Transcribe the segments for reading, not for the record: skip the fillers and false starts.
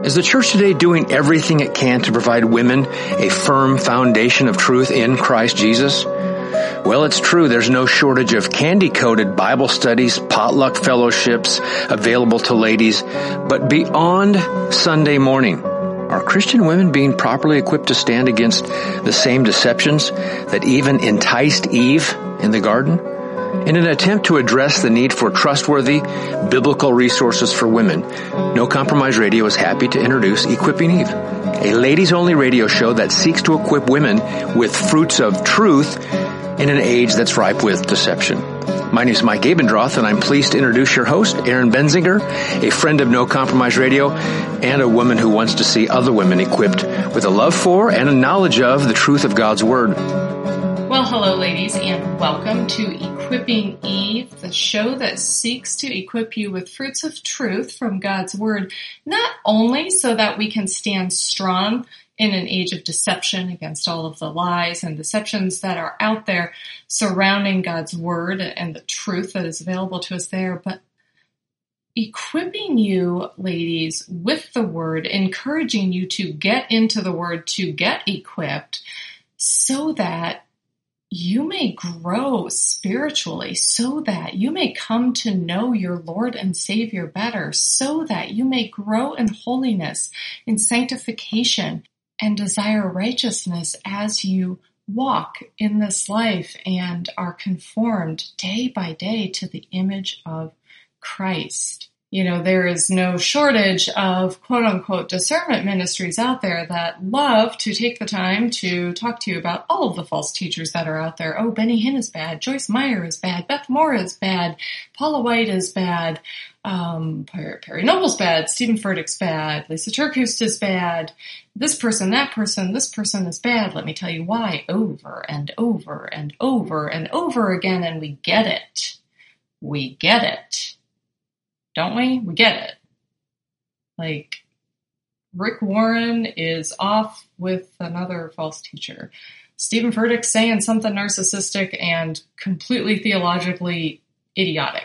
Is the church today doing everything it can to provide women a firm foundation of truth in Christ Jesus? Well, it's true. There's no shortage of candy-coated Bible studies, potluck fellowships available to ladies. But beyond Sunday morning, are Christian women being properly equipped to stand against the same deceptions that even enticed Eve in the garden? In an attempt to address the need for trustworthy biblical resources for women, No Compromise Radio is happy to introduce Equipping Eve, a ladies-only radio show that seeks to equip women with fruits of truth in an age that's ripe with deception. My name is Mike Abendroth, and I'm pleased to introduce your host, Erin Benzinger, a friend of No Compromise Radio and a woman who wants to see other women equipped with a love for and a knowledge of the truth of God's Word. Well, hello, ladies, and welcome to Equipping Eve, the show that seeks to equip you with fruits of truth from God's Word, not only so that we can stand strong in an age of deception against all of the lies and deceptions that are out there surrounding God's Word and the truth that is available to us there, but equipping you, ladies, with the Word, encouraging you to get into the Word, to get equipped, so that you may grow spiritually, so that you may come to know your Lord and Savior better, so that you may grow in holiness, in sanctification, and desire righteousness as you walk in this life and are conformed day by day to the image of Christ. You know, there is no shortage of quote-unquote discernment ministries out there that love to take the time to talk to you about all of the false teachers that are out there. Oh, Benny Hinn is bad. Joyce Meyer is bad. Beth Moore is bad. Paula White is bad. Perry Noble's bad. Stephen Furtick's bad. Lisa Turkust is bad. This person, that person, this person is bad. Let me tell you why. Over and over and over and over again. And we get it. We get it. Don't we? We get it. Like, Rick Warren is off with another false teacher. Stephen Furtick saying something narcissistic and completely theologically idiotic.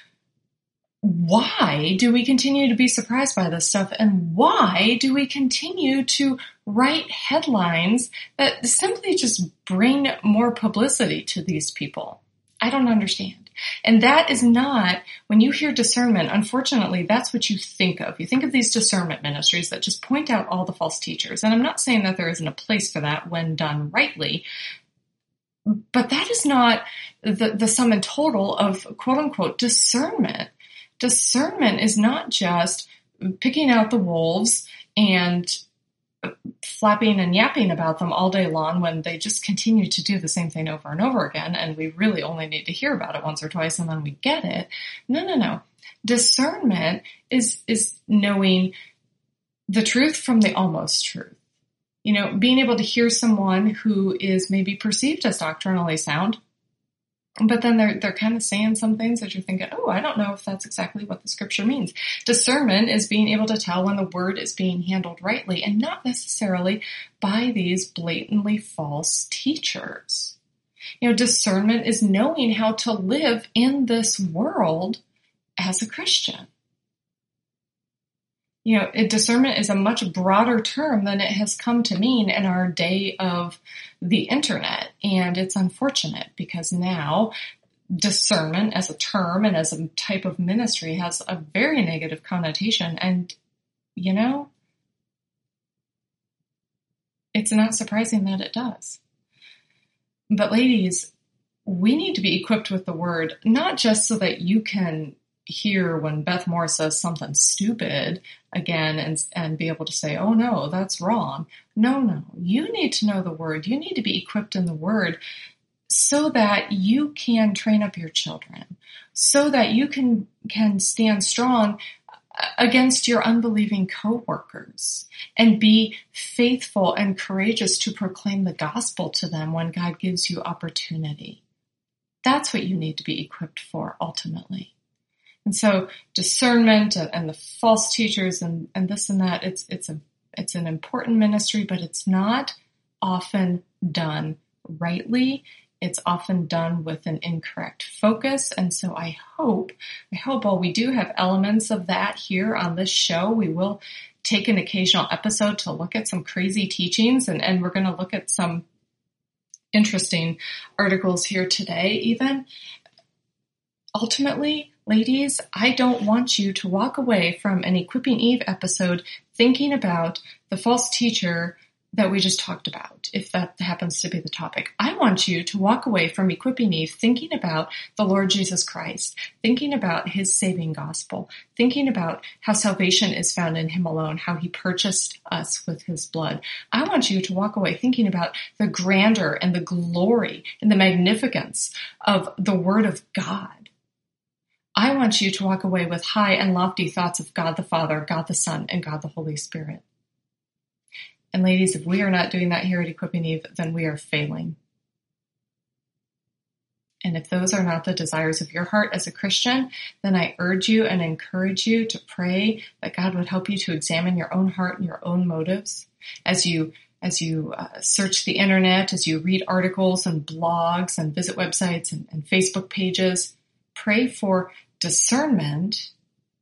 Why do we continue to be surprised by this stuff? And why do we continue to write headlines that simply just bring more publicity to these people? I don't understand. And that is not, when you hear discernment, unfortunately, that's what you think of. You think of these discernment ministries that just point out all the false teachers. And I'm not saying that there isn't a place for that when done rightly, but that is not the sum and total of quote-unquote discernment. Discernment is not just picking out the wolves and flapping and yapping about them all day long when they just continue to do the same thing over and over again, and we really only need to hear about it once or twice and then we get it. No. Discernment is knowing the truth from the almost truth. You know, being able to hear someone who is maybe perceived as doctrinally sound, but then they're kind of saying some things that you're thinking, oh, I don't know if that's exactly what the scripture means. Discernment is being able to tell when the word is being handled rightly and not necessarily by these blatantly false teachers. You know, discernment is knowing how to live in this world as a Christian. You know, discernment is a much broader term than it has come to mean in our day of the internet. And it's unfortunate because now discernment as a term and as a type of ministry has a very negative connotation. And, you know, it's not surprising that it does. But ladies, we need to be equipped with the word, not just so that you can hear when Beth Moore says something stupid again and be able to say, oh no, that's wrong. No. You need to know the word. You need to be equipped in the word so that you can train up your children, so that you can stand strong against your unbelieving coworkers and be faithful and courageous to proclaim the gospel to them when God gives you opportunity. That's what you need to be equipped for ultimately. And so discernment and the false teachers and this and that, it's an important ministry, but it's not often done rightly It's often done with an incorrect focus. And so I hope while we do have elements of that here on this show, we will take an occasional episode to look at some crazy teachings. And we're going to look at some interesting articles here today, even. Ultimately, ladies, I don't want you to walk away from an Equipping Eve episode thinking about the false teacher that we just talked about, if that happens to be the topic. I want you to walk away from Equipping Eve thinking about the Lord Jesus Christ, thinking about his saving gospel, thinking about how salvation is found in him alone, how he purchased us with his blood. I want you to walk away thinking about the grandeur and the glory and the magnificence of the Word of God. I want you to walk away with high and lofty thoughts of God the Father, God the Son, and God the Holy Spirit. And ladies, if we are not doing that here at Equipping Eve, then we are failing. And if those are not the desires of your heart as a Christian, then I urge you and encourage you to pray that God would help you to examine your own heart and your own motives as you search the internet, as you read articles and blogs and visit websites and Facebook pages. Pray for discernment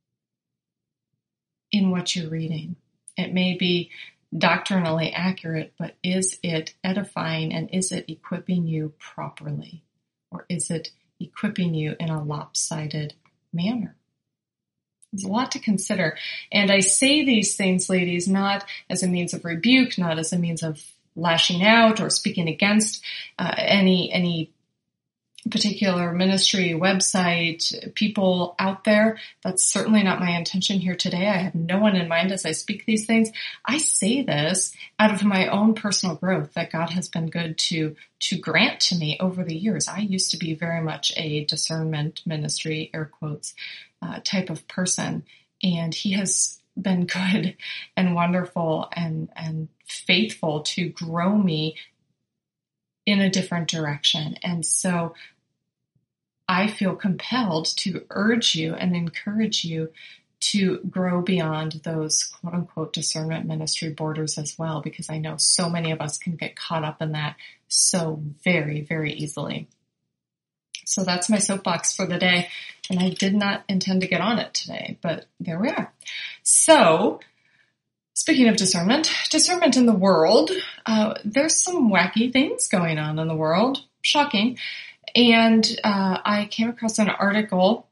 in what you're reading. It may be doctrinally accurate, but is it edifying and is it equipping you properly? Or is it equipping you in a lopsided manner? There's a lot to consider. And I say these things, ladies, not as a means of rebuke, not as a means of lashing out or speaking against any particular ministry, website, people out there. That's certainly not my intention here today. I have no one in mind as I speak these things. I say this out of my own personal growth that God has been good to grant to me over the years. I used to be very much a discernment ministry, air quotes, type of person. And he has been good and wonderful and faithful to grow me in a different direction. And so I feel compelled to urge you and encourage you to grow beyond those quote unquote discernment ministry borders as well, because I know so many of us can get caught up in that so very, very easily. So that's my soapbox for the day. And I did not intend to get on it today, but there we are. So speaking of discernment in the world, there's some wacky things going on in the world. Shocking. And I came across an article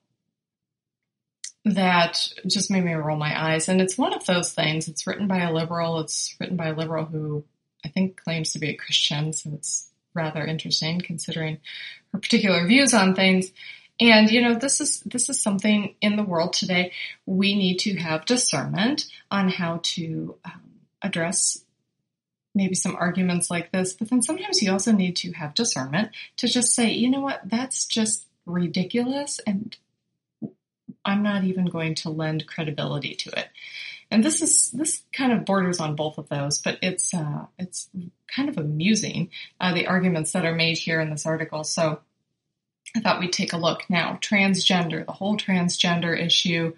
that just made me roll my eyes. And it's one of those things. It's written by a liberal. It's written by a liberal who I think claims to be a Christian. So it's rather interesting considering her particular views on things. And, you know, this is something in the world today. We need to have discernment on how to address maybe some arguments like this. But then sometimes you also need to have discernment to just say, you know what, that's just ridiculous. And I'm not even going to lend credibility to it. And this kind of borders on both of those, but it's kind of amusing, the arguments that are made here in this article. So I thought we'd take a look. Now, transgender, the whole transgender issue,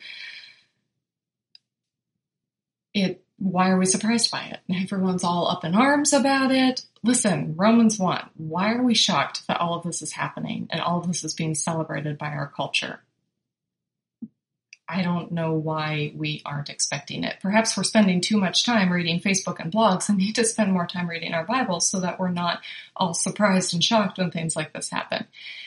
why are we surprised by it? Everyone's all up in arms about it. Listen, Romans 1, why are we shocked that all of this is happening and all of this is being celebrated by our culture? I don't know why we aren't expecting it. Perhaps we're spending too much time reading Facebook and blogs and need to spend more time reading our Bibles so that we're not all surprised and shocked when things like this happen.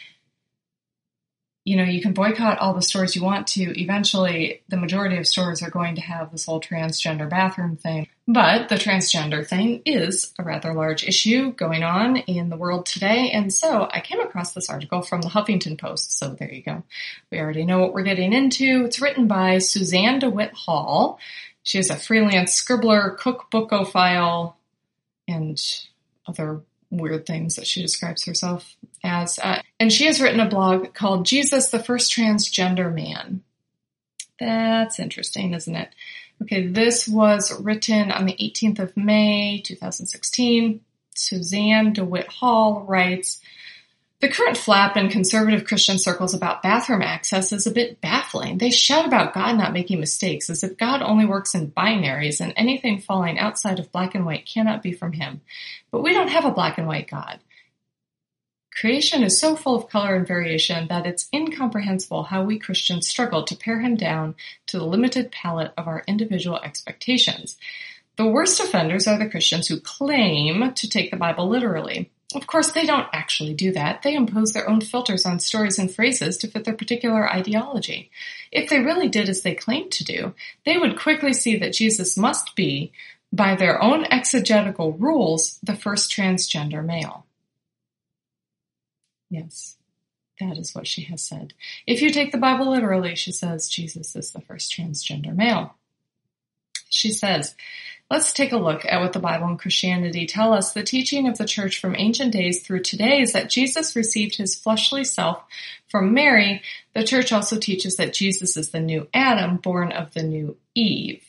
You know, you can boycott all the stores you want to. Eventually, the majority of stores are going to have this whole transgender bathroom thing. But the transgender thing is a rather large issue going on in the world today. And so I came across this article from the Huffington Post. So there you go. We already know what we're getting into. It's written by Suzanne DeWitt Hall. She is a freelance scribbler, cookbookophile, and other weird things that she describes herself as. And she has written a blog called Jesus, the First Transgender Man. That's interesting, isn't it? Okay, this was written on the 18th of May, 2016. Suzanne DeWitt Hall writes, the current flap in conservative Christian circles about bathroom access is a bit baffling. They shout about God not making mistakes, as if God only works in binaries and anything falling outside of black and white cannot be from him. But we don't have a black and white God. Creation is so full of color and variation that it's incomprehensible how we Christians struggle to pare him down to the limited palette of our individual expectations. The worst offenders are the Christians who claim to take the Bible literally. Of course, they don't actually do that. They impose their own filters on stories and phrases to fit their particular ideology. If they really did as they claim to do, they would quickly see that Jesus must be, by their own exegetical rules, the first transgender male. Yes, that is what she has said. If you take the Bible literally, she says, Jesus is the first transgender male. She says, let's take a look at what the Bible and Christianity tell us. The teaching of the church from ancient days through today is that Jesus received his fleshly self from Mary. The church also teaches that Jesus is the new Adam, born of the new Eve.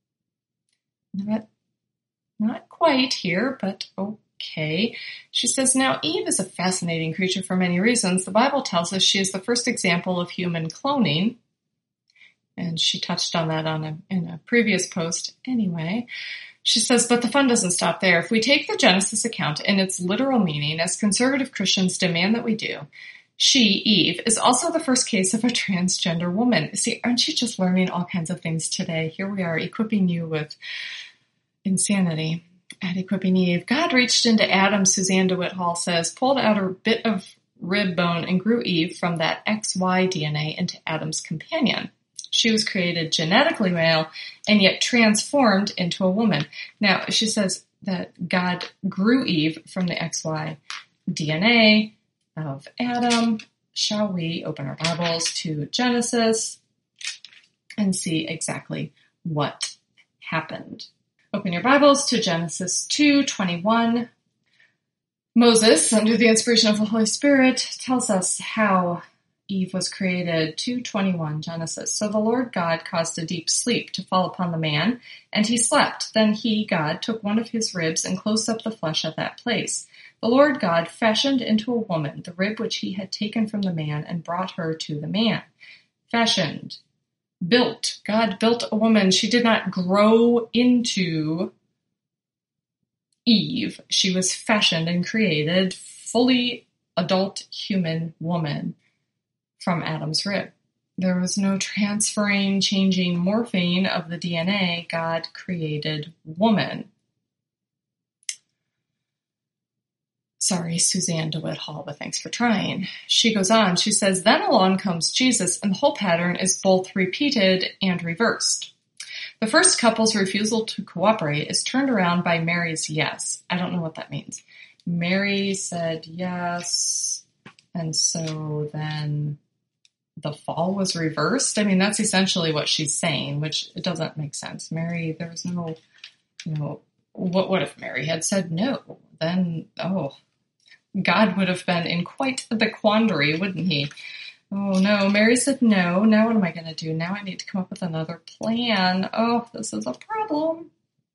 Not quite here, but okay. She says, now Eve is a fascinating creature for many reasons. The Bible tells us she is the first example of human cloning. And she touched on that in a previous post anyway. She says, but the fun doesn't stop there. If we take the Genesis account in its literal meaning, as conservative Christians demand that we do, she, Eve, is also the first case of a transgender woman. See, aren't you just learning all kinds of things today? Here we are equipping you with insanity at Equipping Eve. God reached into Adam, Suzanne DeWitt Hall says, pulled out a bit of rib bone and grew Eve from that XY DNA into Adam's companion. She was created genetically male and yet transformed into a woman. Now, she says that God grew Eve from the XY DNA of Adam. Shall we open our Bibles to Genesis and see exactly what happened? Open your Bibles to Genesis 2:21. Moses, under the inspiration of the Holy Spirit, tells us how Eve was created. 2:21 Genesis. So the Lord God caused a deep sleep to fall upon the man, and he slept. Then he, God, took one of his ribs and closed up the flesh at that place. The Lord God fashioned into a woman the rib which he had taken from the man and brought her to the man. Fashioned. Built. God built a woman. She did not grow into Eve. She was fashioned and created, fully adult human woman from Adam's rib. There was no transferring, changing, morphing of the DNA. God created woman. Sorry, Suzanne DeWitt Hall, but thanks for trying. She goes on, she says, then along comes Jesus, and the whole pattern is both repeated and reversed. The first couple's refusal to cooperate is turned around by Mary's yes. I don't know what that means. Mary said yes, and so then the fall was reversed. I mean, that's essentially what she's saying, which it doesn't make sense. Mary, there was no, what if Mary had said no? Then, God would have been in quite the quandary, wouldn't he? Oh no, Mary said no. Now what am I going to do? Now I need to come up with another plan. Oh, this is a problem.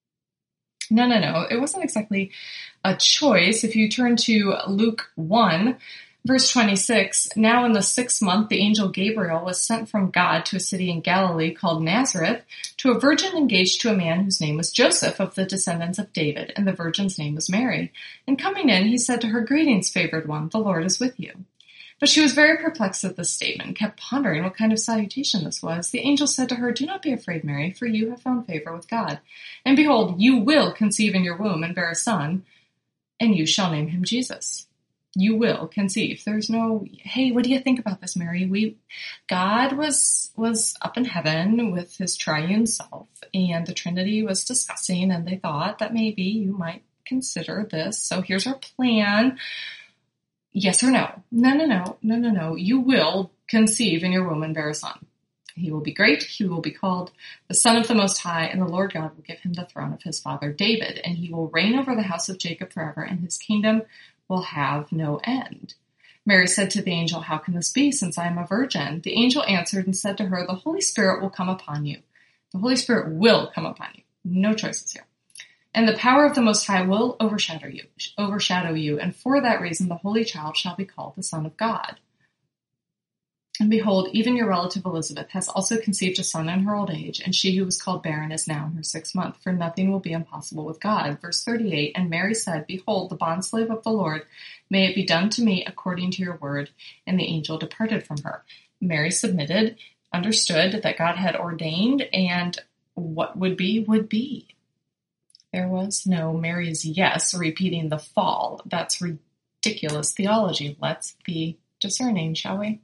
No. It wasn't exactly a choice. If you turn to Luke 1, verse 26, now in the 6th month, the angel Gabriel was sent from God to a city in Galilee called Nazareth to a virgin engaged to a man whose name was Joseph of the descendants of David, and the virgin's name was Mary. And coming in, he said to her, greetings, favored one, the Lord is with you. But she was very perplexed at this statement and kept pondering what kind of salutation this was. The angel said to her, do not be afraid, Mary, for you have found favor with God. And behold, you will conceive in your womb and bear a son, and you shall name him Jesus. You will conceive. There's no, hey, what do you think about this, Mary? God was up in heaven with his triune self, and the Trinity was discussing, and they thought that maybe you might consider this. So here's our plan. Yes or no? No. You will conceive in your womb and bear a son. He will be great. He will be called the Son of the Most High, and the Lord God will give him the throne of his father David, and he will reign over the house of Jacob forever, and his kingdom will have no end. Mary said to the angel, how can this be, since I am a virgin? The angel answered and said to her, the Holy Spirit will come upon you. The Holy Spirit will come upon you. No choices here. And the power of the Most High will overshadow you, and for that reason the Holy Child shall be called the Son of God. And behold, even your relative Elizabeth has also conceived a son in her old age, and she who was called barren is now in her 6th month, for nothing will be impossible with God. Verse 38, and Mary said, Behold, the bondslave of the Lord, may it be done to me according to your word. And the angel departed from her. Mary submitted, understood that God had ordained, and what would be, would be. There was no Mary's yes repeating the fall. That's ridiculous theology. Let's be discerning, shall we?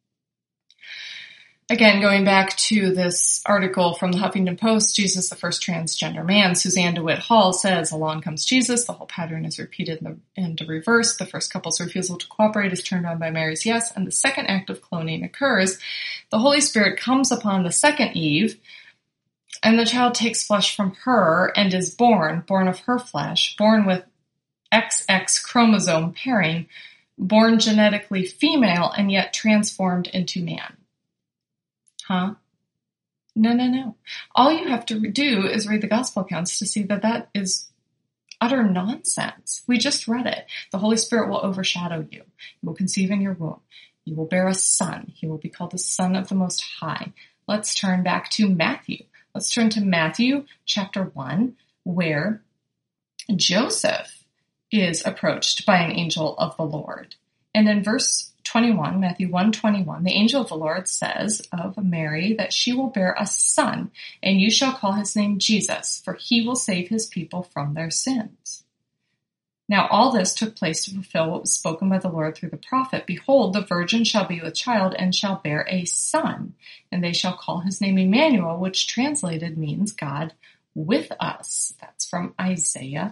Again, going back to this article from the Huffington Post, Jesus, the first transgender man, Suzanne DeWitt Hall says, along comes Jesus. The whole pattern is repeated in the reverse. The first couple's refusal to cooperate is turned on by Mary's yes, and the second act of cloning occurs. The Holy Spirit comes upon the second Eve, and the child takes flesh from her and is born of her flesh, born with XX chromosome pairing, born genetically female, and yet transformed into man. Huh? No. All you have to do is read the gospel accounts to see that that is utter nonsense. We just read it. The Holy Spirit will overshadow you. You will conceive in your womb. You will bear a son. He will be called the Son of the Most High. Let's turn back to Matthew. Let's turn to Matthew chapter 1, where Joseph is approached by an angel of the Lord. And in verse 21, Matthew 1:21, the angel of the Lord says of Mary that she will bear a son, and you shall call his name Jesus, for he will save his people from their sins. Now all this took place to fulfill what was spoken by the Lord through the prophet. Behold, the virgin shall be with child and shall bear a son, and they shall call his name Emmanuel, which translated means God with us. That's from Isaiah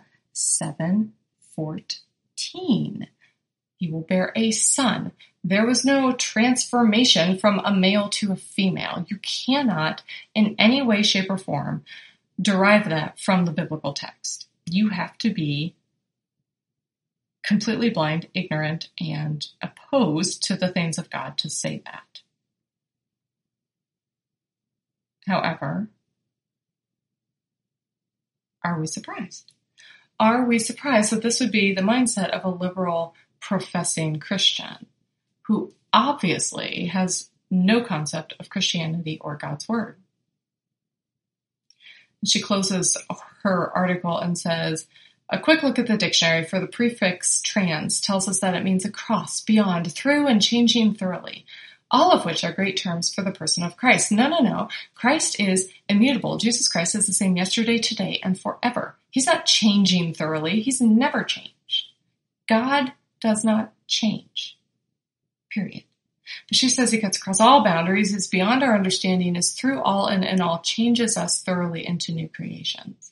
7:14. He will bear a son. There was no transformation from a male to a female. You cannot, in any way, shape, or form, derive that from the biblical text. You have to be completely blind, ignorant, and opposed to the things of God to say that. However, are we surprised? Are we surprised that this would be the mindset of a liberal professing Christian who obviously has no concept of Christianity or God's word? She closes her article and says, a quick look at the dictionary for the prefix trans tells us that it means across, beyond, through, and changing thoroughly, all of which are great terms for the person of Christ. No. Christ is immutable. Jesus Christ is the same yesterday, today, and forever. He's not changing thoroughly. He's never changed. God does not change. Period. But she says he cuts across all boundaries, is beyond our understanding, is through all and in all, changes us thoroughly into new creations.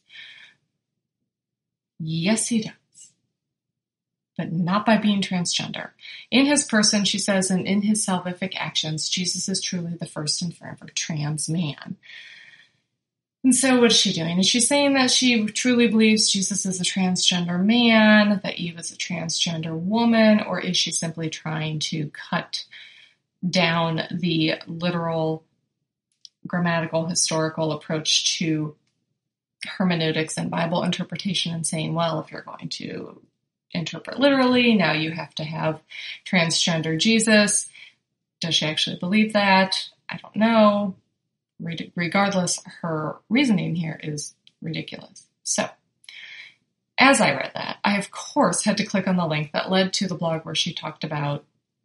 Yes, he does. But not by being transgender. In his person, she says, and in his salvific actions, Jesus is truly the first and forever trans man. And so what is she doing? Is she saying that she truly believes Jesus is a transgender man, that Eve is a transgender woman, or is she simply trying to cut down the literal, grammatical, historical approach to hermeneutics and Bible interpretation and saying, well, if you're going to interpret literally, now you have to have transgender Jesus. Does she actually believe that? I don't know. Regardless, her reasoning here is ridiculous. So, as I read that, I of course had to click on the link that led to the blog where she talked about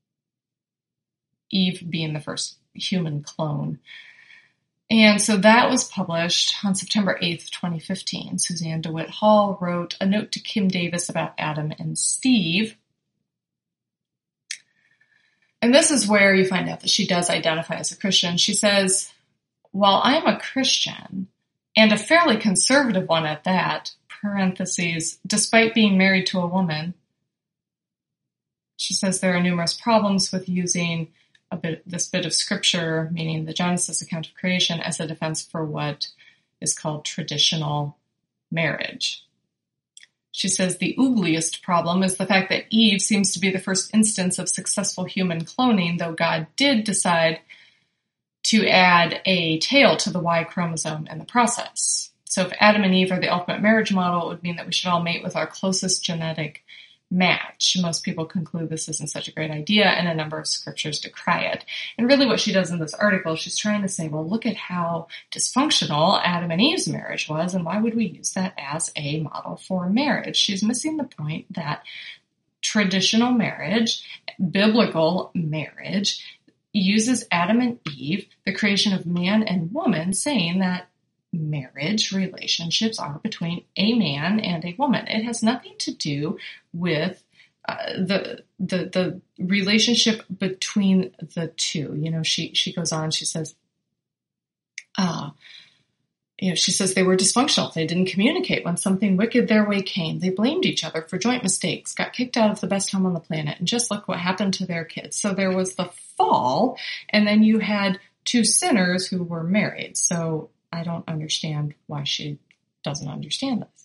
Eve being the first human clone. And so that was published on September 8th, 2015. Suzanne DeWitt Hall wrote a note to Kim Davis about Adam and Steve. And this is where you find out that she does identify as a Christian. She says, while I'm a Christian, and a fairly conservative one at that, parentheses, despite being married to a woman, she says there are numerous problems with using this bit of scripture, meaning the Genesis account of creation, as a defense for what is called traditional marriage. She says the ugliest problem is the fact that Eve seems to be the first instance of successful human cloning, though God did decide to add a tail to the Y chromosome in the process. So if Adam and Eve are the ultimate marriage model, it would mean that we should all mate with our closest genetic match. Most people conclude this isn't such a great idea, and a number of scriptures decry it. And really what she does in this article, she's trying to say, well, look at how dysfunctional Adam and Eve's marriage was, and why would we use that as a model for marriage? She's missing the point that traditional marriage, biblical marriage, uses Adam and Eve, the creation of man and woman, saying that marriage relationships are between a man and a woman. It has nothing to do with the relationship between the two. You know, she goes on, she says, she says they were dysfunctional. They didn't communicate. When something wicked their way came, they blamed each other for joint mistakes, got kicked out of the best home on the planet, and just look what happened to their kids. So there was the fall, and then you had two sinners who were married. So I don't understand why she doesn't understand this.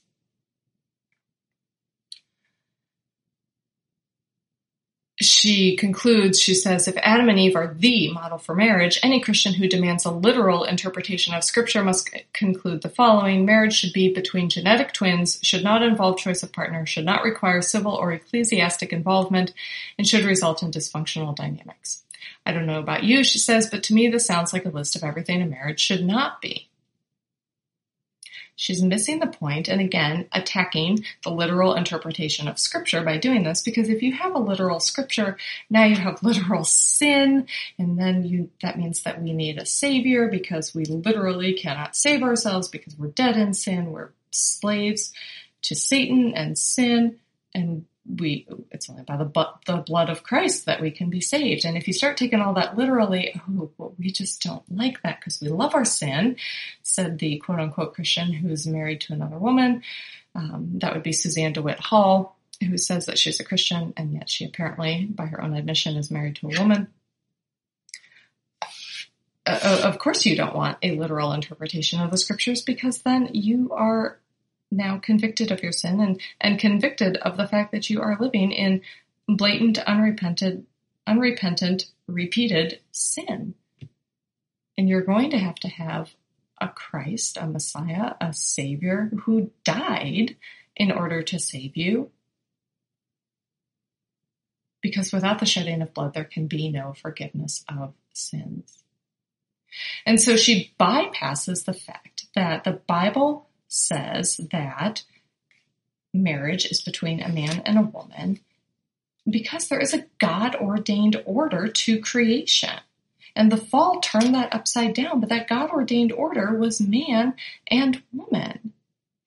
She concludes, she says, if Adam and Eve are the model for marriage, any Christian who demands a literal interpretation of Scripture must conclude the following. Marriage should be between genetic twins, should not involve choice of partner, should not require civil or ecclesiastic involvement, and should result in dysfunctional dynamics. I don't know about you, she says, but to me this sounds like a list of everything a marriage should not be. She's missing the point, and again, attacking the literal interpretation of Scripture by doing this, because if you have a literal Scripture, now you have literal sin, and then that means that we need a Savior, because we literally cannot save ourselves, because we're dead in sin, we're slaves to Satan and sin, and it's only by the blood of Christ that we can be saved. And if you start taking all that literally, well, we just don't like that because we love our sin, said the quote-unquote Christian who's married to another woman. That would be Suzanne DeWitt Hall, who says that she's a Christian, and yet she apparently, by her own admission, is married to a woman. Of course you don't want a literal interpretation of the Scriptures, because then you are now convicted of your sin and convicted of the fact that you are living in blatant, unrepentant, repeated sin. And you're going to have a Christ, a Messiah, a Savior who died in order to save you. Because without the shedding of blood, there can be no forgiveness of sins. And so she bypasses the fact that the Bible says that marriage is between a man and a woman because there is a God-ordained order to creation. And the fall turned that upside down, but that God-ordained order was man and woman.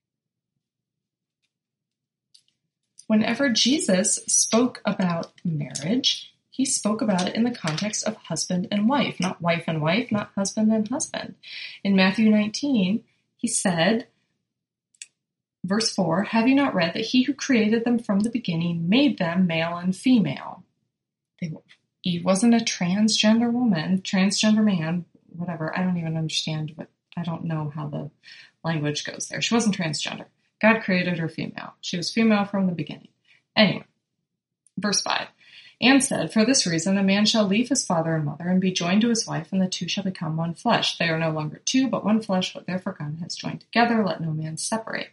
Whenever Jesus spoke about marriage, he spoke about it in the context of husband and wife, not wife and wife, not husband and husband. In Matthew 19, he said, verse 4, have you not read that he who created them from the beginning made them male and female? Eve wasn't a transgender woman, transgender man, whatever. I don't even understand I don't know how the language goes there. She wasn't transgender. God created her female. She was female from the beginning. Anyway, verse 5. And said, for this reason, a man shall leave his father and mother and be joined to his wife, and the two shall become one flesh. They are no longer two, but one flesh. What therefore God has joined together, let no man separate.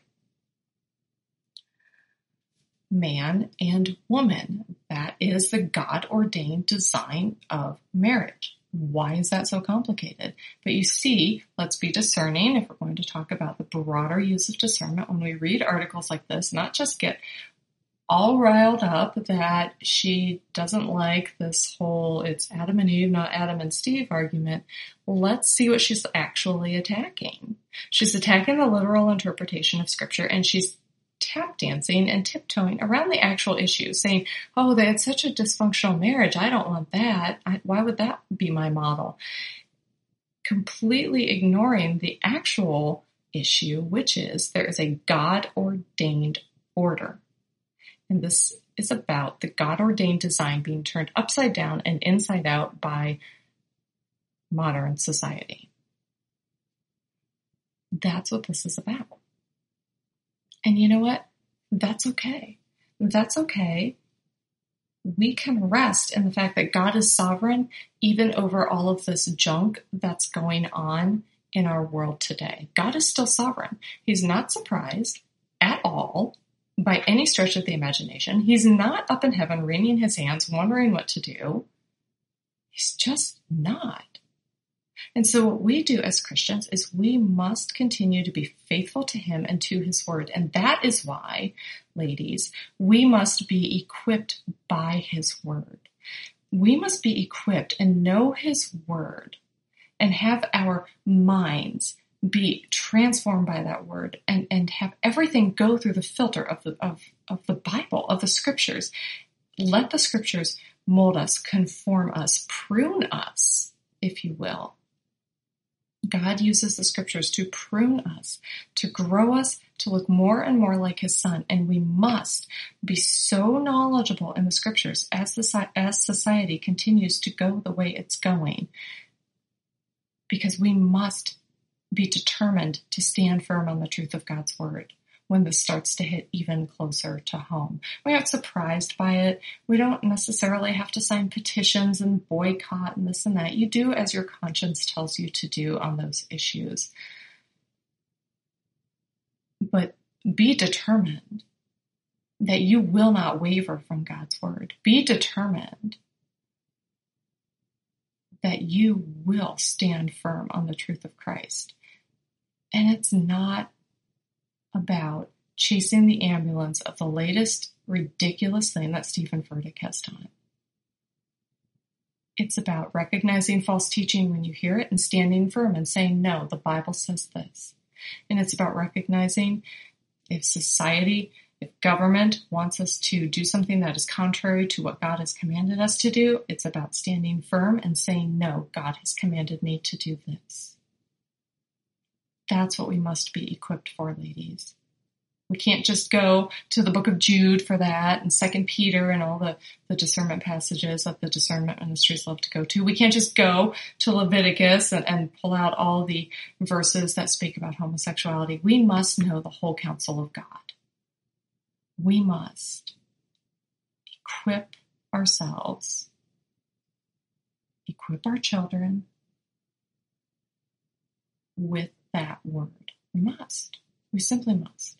Man and woman. That is the God-ordained design of marriage. Why is that so complicated? But you see, let's be discerning if we're going to talk about the broader use of discernment when we read articles like this, not just get all riled up that she doesn't like this whole it's Adam and Eve, not Adam and Steve argument. Let's see what she's actually attacking. She's attacking the literal interpretation of Scripture, and she's tap dancing and tiptoeing around the actual issue, saying, oh, they had such a dysfunctional marriage. I don't want that. Why would that be my model? Completely ignoring the actual issue, which is there is a God-ordained order. And this is about the God-ordained design being turned upside down and inside out by modern society. That's what this is about. And you know what? That's okay. That's okay. We can rest in the fact that God is sovereign even over all of this junk that's going on in our world today. God is still sovereign. He's not surprised at all by any stretch of the imagination. He's not up in heaven wringing his hands, wondering what to do. He's just not. And so what we do as Christians is we must continue to be faithful to him and to his word. And that is why, ladies, we must be equipped by his word. We must be equipped and know his word and have our minds be transformed by that word and have everything go through the filter of the Bible, of the scriptures. Let the scriptures mold us, conform us, prune us, if you will. God uses the scriptures to prune us, to grow us, to look more and more like his son. And we must be so knowledgeable in the scriptures as society continues to go the way it's going, because we must be determined to stand firm on the truth of God's word when this starts to hit even closer to home. We aren't surprised by it. We don't necessarily have to sign petitions and boycott and this and that. You do as your conscience tells you to do on those issues. But be determined that you will not waver from God's word. Be determined that you will stand firm on the truth of Christ. And it's not about chasing the ambulance of the latest ridiculous thing that Stephen Furtick has done. It's about recognizing false teaching when you hear it and standing firm and saying, no, the Bible says this. And it's about recognizing if society, if government wants us to do something that is contrary to what God has commanded us to do, it's about standing firm and saying, no, God has commanded me to do this. That's what we must be equipped for, ladies. We can't just go to the book of Jude for that and 2 Peter and all the discernment passages that the discernment ministries love to go to. We can't just go to Leviticus and pull out all the verses that speak about homosexuality. We must know the whole counsel of God. We must equip ourselves, equip our children with that word. We must. We simply must.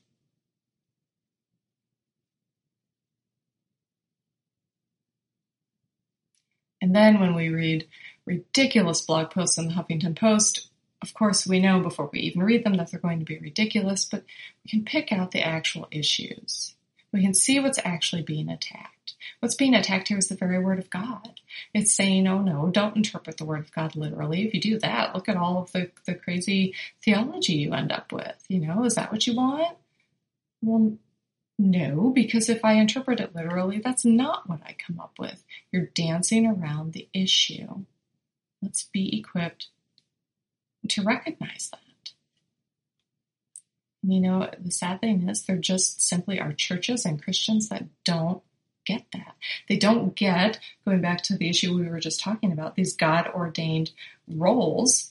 And then when we read ridiculous blog posts in the Huffington Post, of course we know before we even read them that they're going to be ridiculous, but we can pick out the actual issues. We can see what's actually being attacked. What's being attacked here is the very word of God. It's saying, oh no, don't interpret the word of God literally. If you do that, look at all of the crazy theology you end up with. Is that what you want? Well, no, because if I interpret it literally, that's not what I come up with. You're dancing around the issue. Let's be equipped to recognize that. The sad thing is there just simply are churches and Christians that don't get that. They don't get, going back to the issue we were just talking about, these God-ordained roles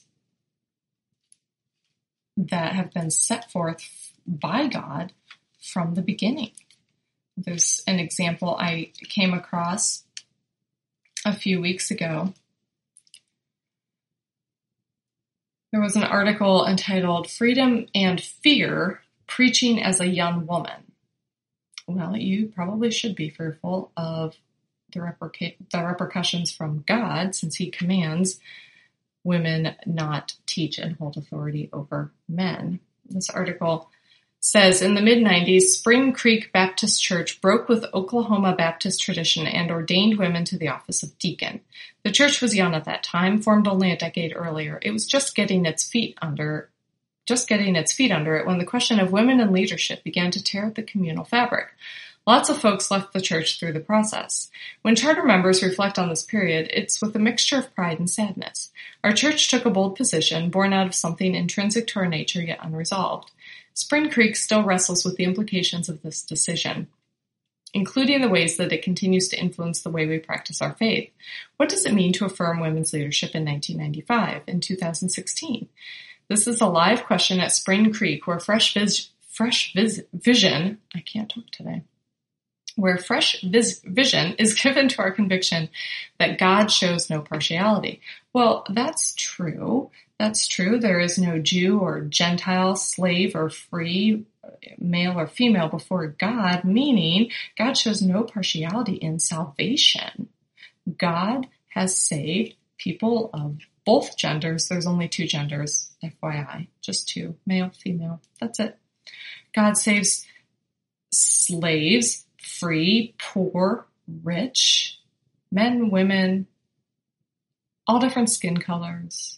that have been set forth by God from the beginning. There's an example I came across a few weeks ago. There was an article entitled Freedom and Fear, Preaching as a Young Woman. Well, you probably should be fearful of the repercussions from God, since he commands women not teach and hold authority over men. This article says, in the mid-90s, Spring Creek Baptist Church broke with Oklahoma Baptist tradition and ordained women to the office of deacon. The church was young at that time, formed only a decade earlier. It was just getting its feet under it when the question of women in leadership began to tear at the communal fabric. Lots of folks left the church through the process. When charter members reflect on this period, it's with a mixture of pride and sadness. Our church took a bold position, born out of something intrinsic to our nature yet unresolved. Spring Creek still wrestles with the implications of this decision, including the ways that it continues to influence the way we practice our faith. What does it mean to affirm women's leadership in 1995, in 2016? This is a live question at Spring Creek, where fresh vision is given to our conviction that God shows no partiality. Well, that's true. That's true. There is no Jew or Gentile, slave or free, male or female before God, meaning God shows no partiality in salvation. God has saved people of both genders. There's only two genders, FYI, just two, male, female. That's it. God saves slaves, free, poor, rich, men, women, all different skin colors,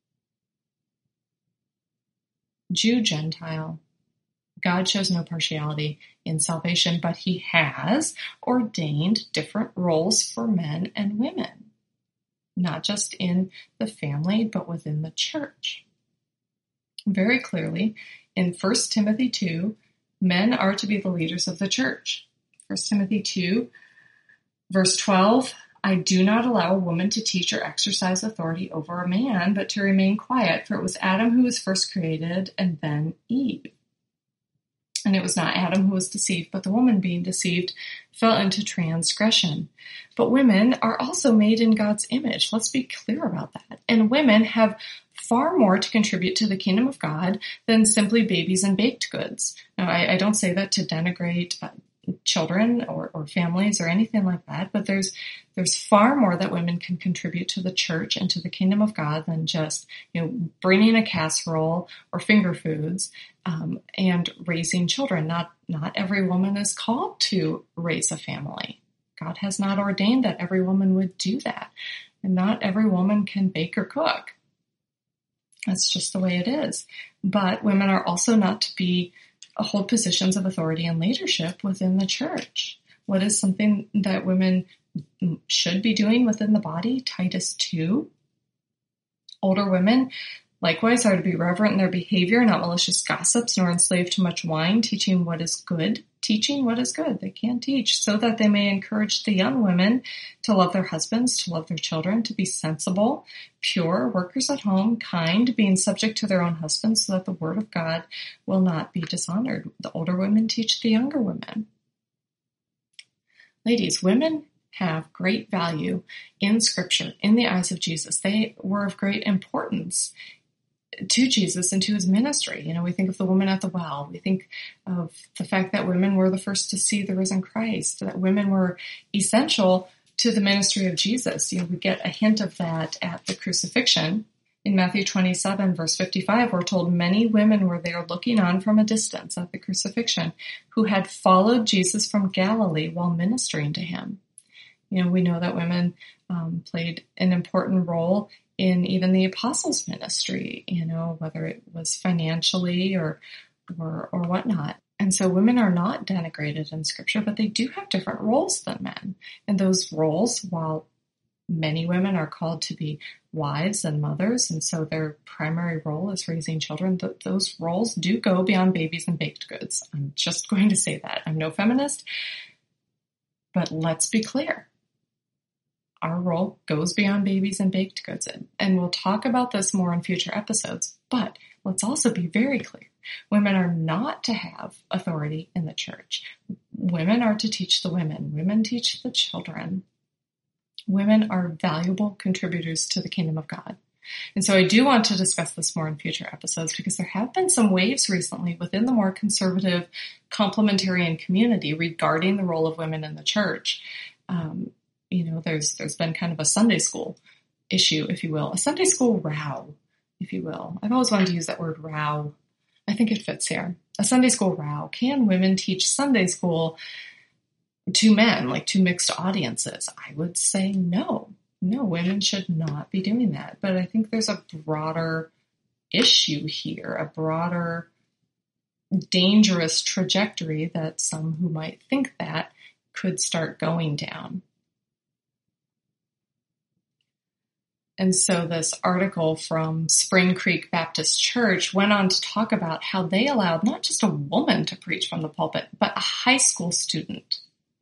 Jew, Gentile. God shows no partiality in salvation, but he has ordained different roles for men and women, not just in the family, but within the church. Very clearly, in 1 Timothy 2, men are to be the leaders of the church. 1 Timothy 2, verse 12, I do not allow a woman to teach or exercise authority over a man, but to remain quiet, for it was Adam who was first created, and then Eve. And it was not Adam who was deceived, but the woman being deceived fell into transgression. But women are also made in God's image. Let's be clear about that. And women have far more to contribute to the kingdom of God than simply babies and baked goods. Now, I don't say that to denigrate children or families or anything like that, but there's far more that women can contribute to the church and to the kingdom of God than just, bringing a casserole or finger foods and raising children. Not every woman is called to raise a family. God has not ordained that every woman would do that, and not every woman can bake or cook. That's just the way it is. But women are also not to hold positions of authority and leadership within the church. What is something that women should be doing within the body? Titus 2. Older women, likewise, are to be reverent in their behavior, not malicious gossips, nor enslaved to much wine, teaching what is good. They can teach, so that they may encourage the young women to love their husbands, to love their children, to be sensible, pure, workers at home, kind, being subject to their own husbands, so that the word of God will not be dishonored. The older women teach the younger women. Ladies, women have great value in Scripture, in the eyes of Jesus. They were of great importance to Jesus and to his ministry. We think of the woman at the well. We think of the fact that women were the first to see the risen Christ, that women were essential to the ministry of Jesus. We get a hint of that at the crucifixion. In Matthew 27, verse 55, we're told many women were there looking on from a distance at the crucifixion, who had followed Jesus from Galilee while ministering to him. We know that women played an important role in even the apostles' ministry, whether it was financially or whatnot. And so women are not denigrated in Scripture, but they do have different roles than men. And those roles, while many women are called to be wives and mothers, and so their primary role is raising children, those roles do go beyond babies and baked goods. I'm just going to say that. I'm no feminist, but let's be clear. Our role goes beyond babies and baked goods, and we'll talk about this more in future episodes, but let's also be very clear. Women are not to have authority in the church. Women are to teach the women. Women teach the children. Women are valuable contributors to the kingdom of God. And so I do want to discuss this more in future episodes, because there have been some waves recently within the more conservative complementarian community regarding the role of women in the church. There's been kind of a Sunday school issue, if you will, a Sunday school row, if you will. I've always wanted to use that word row. I think it fits here. A Sunday school row. Can women teach Sunday school to men, like to mixed audiences? I would say no. No, women should not be doing that. But I think there's a broader issue here, a broader dangerous trajectory that some who might think that could start going down. And so this article from Spring Creek Baptist Church went on to talk about how they allowed not just a woman to preach from the pulpit, but a high school student.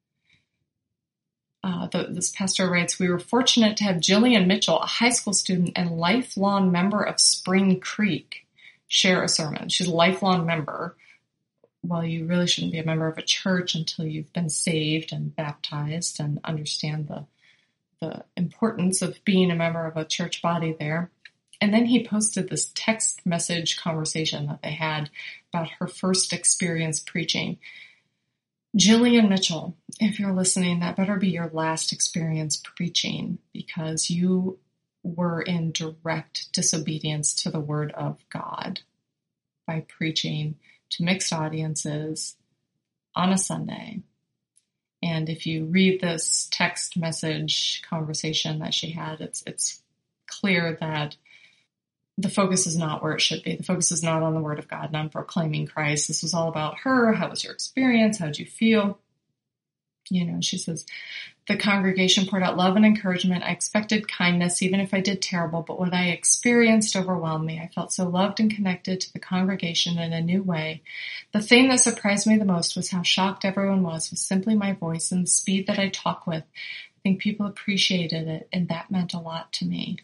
This pastor writes, we were fortunate to have Jillian Mitchell, a high school student and lifelong member of Spring Creek, share a sermon. She's a lifelong member. Well, you really shouldn't be a member of a church until you've been saved and baptized and understand the importance of being a member of a church body there. And then he posted this text message conversation that they had about her first experience preaching. Jillian Mitchell, if you're listening, that better be your last experience preaching, because you were in direct disobedience to the word of God by preaching to mixed audiences on a Sunday. And if you read this text message conversation that she had, it's clear that the focus is not where it should be. The focus is not on the word of God and on proclaiming Christ. This was all about her. How was your experience? How did you feel? She says, the congregation poured out love and encouragement. I expected kindness, even if I did terrible, but what I experienced overwhelmed me. I felt so loved and connected to the congregation in a new way. The thing that surprised me the most was how shocked everyone was with simply my voice and the speed that I talk with. I think people appreciated it, and that meant a lot to me.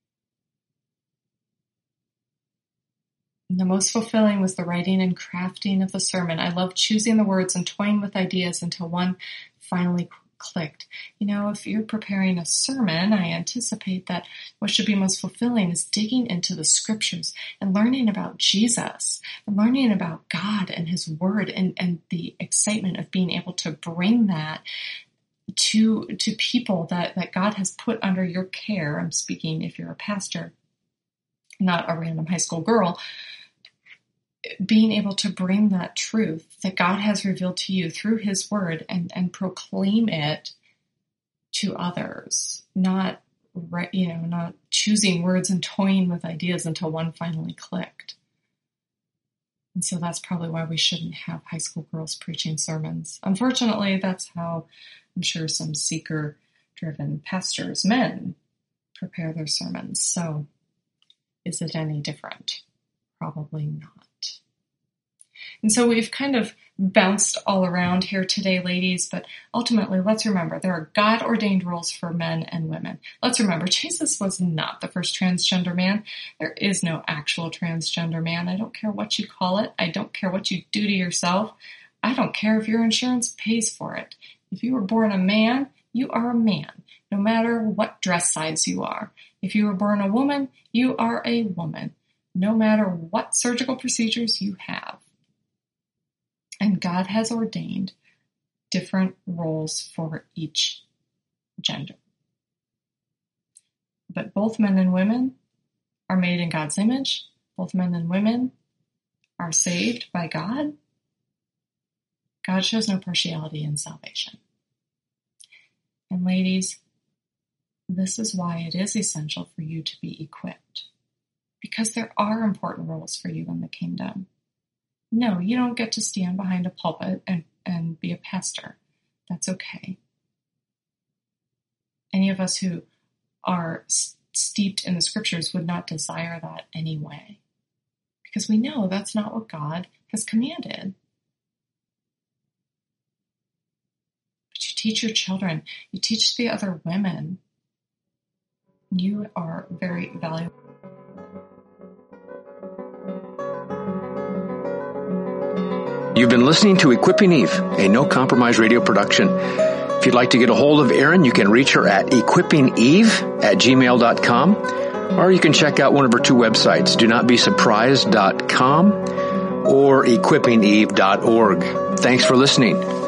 And the most fulfilling was the writing and crafting of the sermon. I loved choosing the words and toying with ideas until one finally clicked. If you're preparing a sermon, I anticipate that what should be most fulfilling is digging into the scriptures and learning about Jesus and learning about God and his word and the excitement of being able to bring that to people that God has put under your care. I'm speaking if you're a pastor, not a random high school girl. Being able to bring that truth that God has revealed to you through his word and proclaim it to others, not choosing words and toying with ideas until one finally clicked. And so that's probably why we shouldn't have high school girls preaching sermons. Unfortunately, that's how I'm sure some seeker-driven pastors, men, prepare their sermons. So is it any different? Probably not. And so we've kind of bounced all around here today, ladies, but ultimately, let's remember there are God-ordained rules for men and women. Let's remember, Jesus was not the first transgender man. There is no actual transgender man. I don't care what you call it. I don't care what you do to yourself. I don't care if your insurance pays for it. If you were born a man, you are a man, no matter what dress size you are. If you were born a woman, you are a woman, no matter what surgical procedures you have. And God has ordained different roles for each gender. But both men and women are made in God's image. Both men and women are saved by God. God shows no partiality in salvation. And ladies, this is why it is essential for you to be equipped. Because there are important roles for you in the kingdom. No, you don't get to stand behind a pulpit and be a pastor. That's okay. Any of us who are steeped in the scriptures would not desire that anyway. Because we know that's not what God has commanded. But you teach your children. You teach the other women. You are very valuable. You've been listening to Equipping Eve, a no-compromise radio production. If you'd like to get a hold of Erin, you can reach her at equippingeve@gmail.com, or you can check out one of her two websites, donotbesurprised.com or equippingeve.org. Thanks for listening.